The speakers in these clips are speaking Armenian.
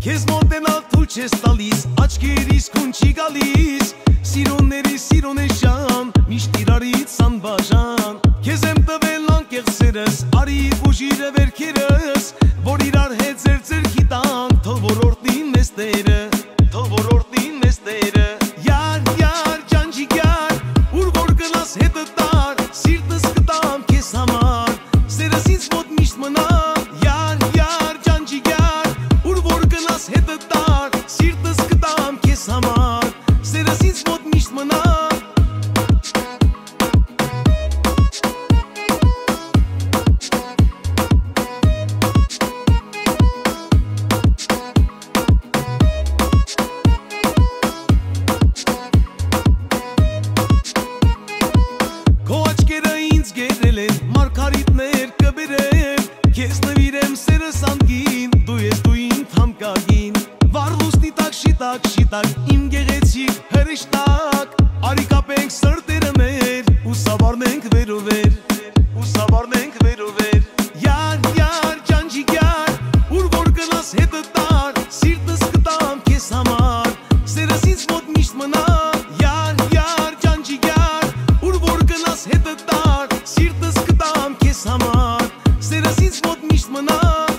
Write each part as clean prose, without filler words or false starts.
Քեզ մոտենալ թույլ չես տալիս, աչքերիս քուն չի գալիս, սիրոների շան, միշտ իրարից անբաժան։ Քեզ եմ տվել անկեղծ սերս, արի ուժիրը վերքերս, որ իրար հետ ձեր ձեռքի տանք, թող ոլորտին մեզ տերը, թող ոլորտին մեզ տերը։ Յար, ջանջիկ յար, ուր որ գնաս հետը տար, սիրտս կտամ քեզ համար, սերս ինձ մոտ միշտ մնա։ Յար, ջանջիկ յար, ուր որ գնաս հետը տար, սիրտս կտամ քեզ համար, սերս ինձ մոտ միշտ մնա։ Մարգարիտներ կբերեմ, քեզ նվիրեմ սերս անգին, դու ես դու իմ թամկագին, վառ լուսնի տակ շիտակ, իմ գեղեցիկ հրեշտակ, արի կապենք սրտերը մեր, ու սավառնենք վեր ու վեր, ու սավառնենք վեր ու վեր։ Յար, ջանջիկ յար, ուր որ գնաս հետը տար, սիրտս կտամ քեզ համար, սերս ինձ մոտ միշտ մնա։ Յար, ջանջիկ յար, ուր որ գնաս հետը տար, սիրտս կտամ քեզ համար, սերս ինձ մոտ միշտ մնա։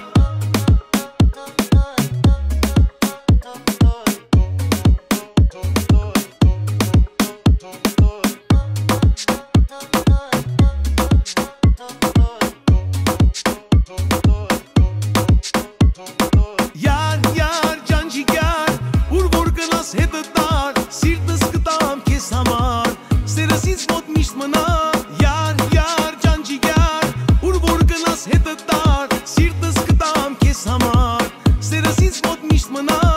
Յար, ջանջիկ յար, ուր որ գնաս հետը տար, սիրտս կտամ քեզ համար, սերս ինձ մոտ միշտ մնա։ Յար, ջանջիկ յար, ուր որ գնաս հետը տար, սիրտս կտամ քեզ համար, սերս ինձ մոտ միշտ մնա։